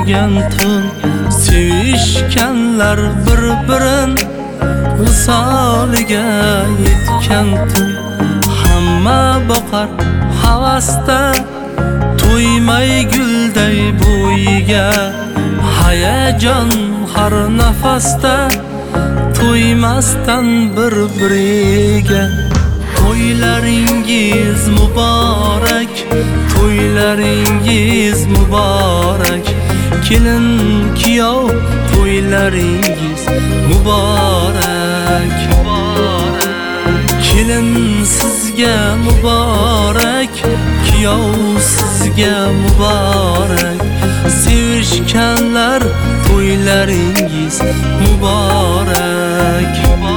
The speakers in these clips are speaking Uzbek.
to'ygan tun, sevishganlar bir-birin visoliga yetgan tun. Hamma boqar havasda, to'ymay gulday bo'yiga. Hayajon har nafasda, to'ymasdan bir-biriga. To'ylaringiz muborak, to'ylaringiz muborak. Kelin kuyov to'ylaringiz muborak. Kelin sizga muborak, kuyov sizga muborak. Sevishganlar to'ylaringiz muborak.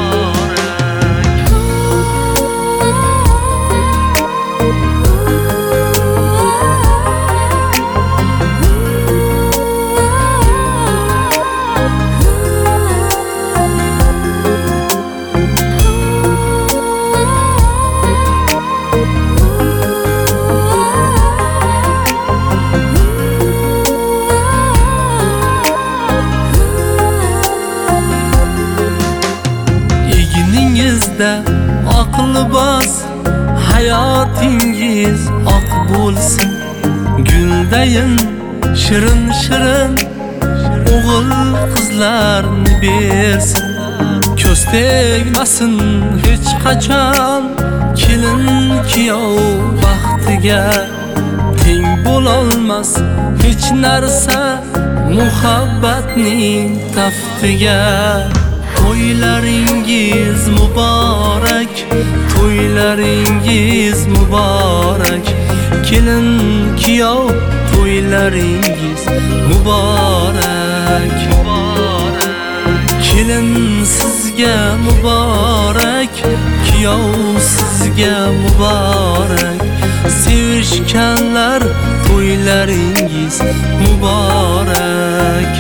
Aqli bas, hayotingiz oq bo'lsin. Guldayin shirin-shirin o'g'il qizlarni bersin. Ko'z tegmasin hech qachon kelin kuyov baxtiga. Teng bo'lolmas hech narsa muhabbatning taftiga. To'ylaringiz muborak, to'ylaringiz muborak. Kelin kuyov to'ylaringiz muborak. Kelin sizga muborak, kuyov sizga muborak. Sevishganlar to'ylaringiz muborak.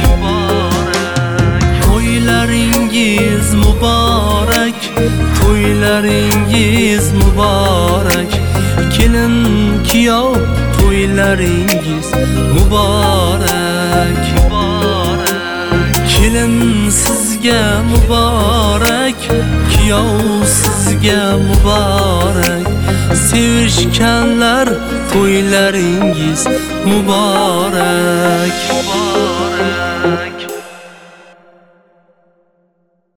To'ylaringiz muborak, to'ylaringiz muborak. Kelin kuyov to'ylaringiz muborak. Kelin sizga muborak, kuyov sizga muborak. Sevishganlar to'ylaringiz muborak.